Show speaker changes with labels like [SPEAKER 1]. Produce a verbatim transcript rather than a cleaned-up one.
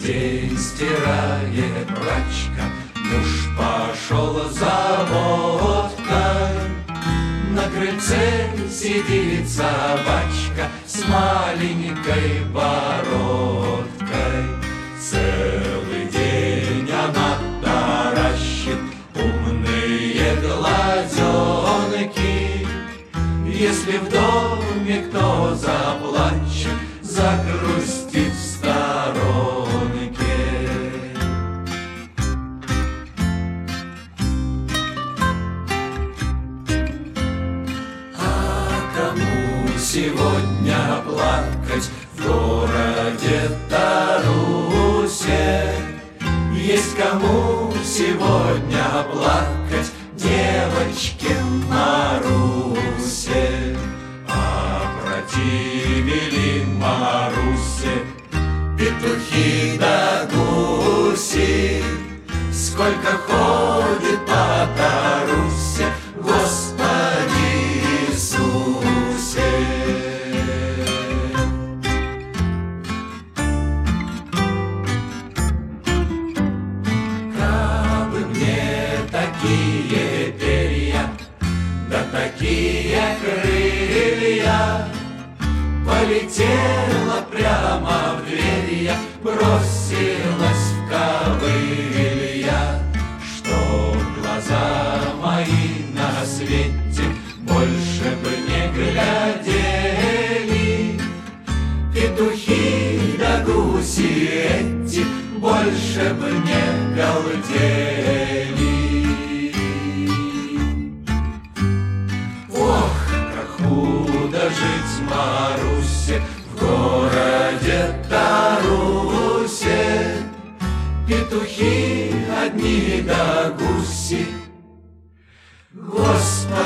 [SPEAKER 1] день стирает прачка, муж пошел за водкой. На крыльце сидит собачка с маленькой бородкой. Целый день она таращит умные глазенки. Если в доме кто заплачет, загрустит в сторонке. А кому сегодня плакать в городе Тарусе? Есть кому сегодня плакать девочке Марусе? Опротивили Марусе петухи да гуси. Сколько ходит по Тарусе, Господи Иисусе. Кабы мне такие перья, да такие крылья, полетела прямо в дверь я, бросилась в ковылья, чтоб глаза мои на свете больше бы не глядели. Петухи да гуси эти больше бы не галдели. Ох, как худо жить Марусе в городе Тарусе. Петухи одни да гуси, Господи.